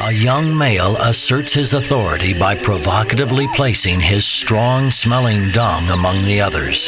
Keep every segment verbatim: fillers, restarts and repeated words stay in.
a young male asserts his authority by provocatively placing his strong-smelling dung among the others.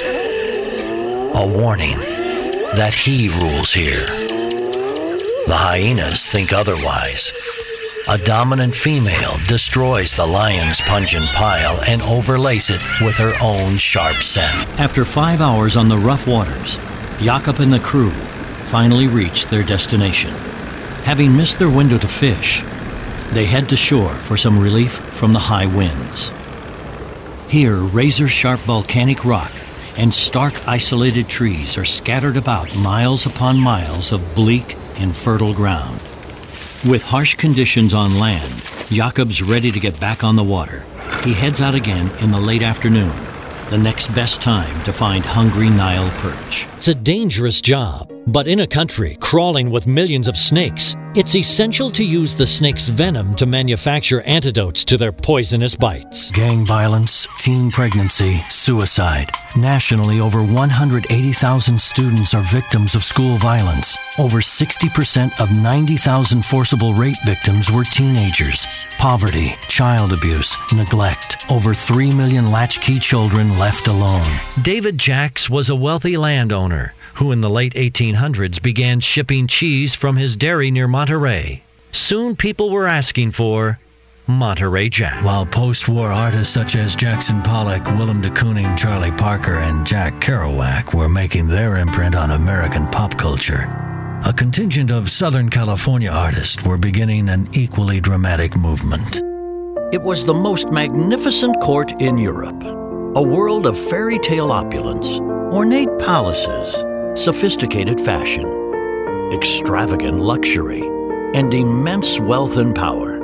A warning that he rules here. The hyenas think otherwise. A dominant female destroys the lion's pungent pile and overlays it with her own sharp scent. After five hours on the rough waters, Jakob and the crew finally reached their destination. Having missed their window to fish, they head to shore for some relief from the high winds. Here, razor-sharp volcanic rock and stark isolated trees are scattered about miles upon miles of bleak, infertile ground. With harsh conditions on land, Jakob's ready to get back on the water. He heads out again in the late afternoon, the next best time to find hungry Nile perch. It's a dangerous job, but in a country crawling with millions of snakes, it's essential to use the snake's venom to manufacture antidotes to their poisonous bites. Gang violence, teen pregnancy, suicide. Nationally, over one hundred eighty thousand students are victims of school violence. Over sixty percent of ninety thousand forcible rape victims were teenagers. Poverty, child abuse, neglect. Over three million latchkey children left alone. David Jacks was a wealthy landowner who in the late eighteen hundreds began shipping cheese from his dairy near Monterey. Soon people were asking for Monterey Jack. While post-war artists such as Jackson Pollock, Willem de Kooning, Charlie Parker, and Jack Kerouac were making their imprint on American pop culture, a contingent of Southern California artists were beginning an equally dramatic movement. It was the most magnificent court in Europe. A world of fairy tale opulence, ornate palaces, sophisticated fashion, extravagant luxury, and immense wealth and power.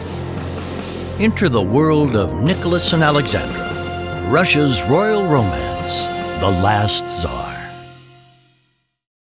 Enter the world of Nicholas and Alexandra, Russia's royal romance, The Last Tsar.